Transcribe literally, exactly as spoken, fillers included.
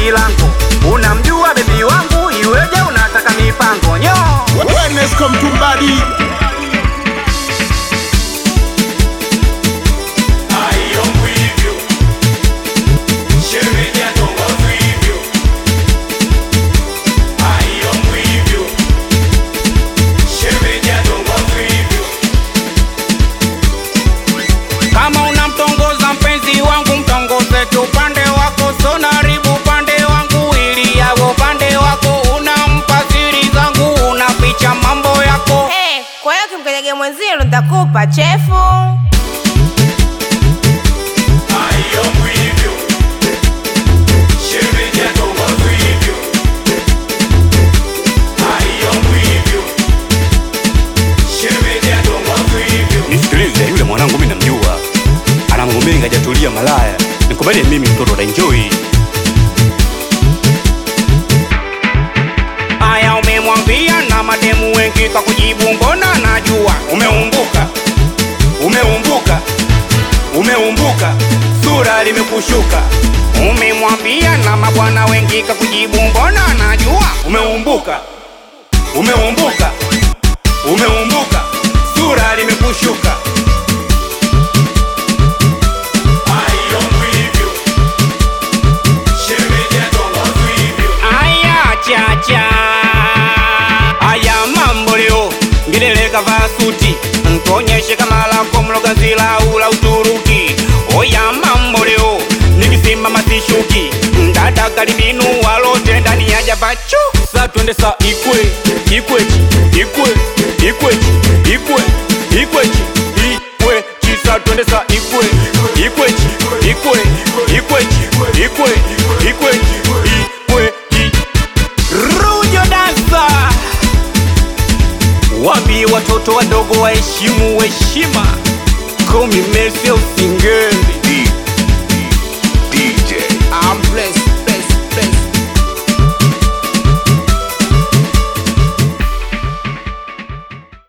penzi langu. Unamjua baby wangu, iweje unataka mipango nyo? Wellness come to body. Kama unamtongoza mpenzi wangu, mtongoze tu upande wako, so naribu upande wangu ili yawe upande wako. Unampa siri zangu, unaficha mambo yako. Hey, kwa hiyo kimkelege mwenzio nitakupa chefu. Nisikilize, yule mwanangu mimi namjua. Ana mambo mengi hajatulia malaya. Nikubali mimi mtoto na enjoy. Aya, umemwambia na mademu wengi kwa kujibu mbona najua. Umeumbuka, umeumbuka, umeumbuka, sura limekushuka. Umemwambia na mabwana wengi kwa kujibu mbona najua. Umeumbuka, umeumbuka, umeumbuka, sura limekushuka. Aya chacha, aya mambo leo, ngilele kavaa suti, ntonyeshe kama lako mlogazi la ula Uturuki. Oya mambo leo, nikisima masishuki, ndada karibinu walote ndani ya javachu. Sa twende sa ikwe, ikwechi, ikwe, ikwechi, ikwe, ikwechi, ikwechi. Sa twende sa ikwe, ikwechi, ikwe, ikwechi, ikwe, ikwechi, ikwechi. Rujo dansa, waambie watoto wadogo waheshimu heshima. Call me Messi Usingeli. D J I'm blessed.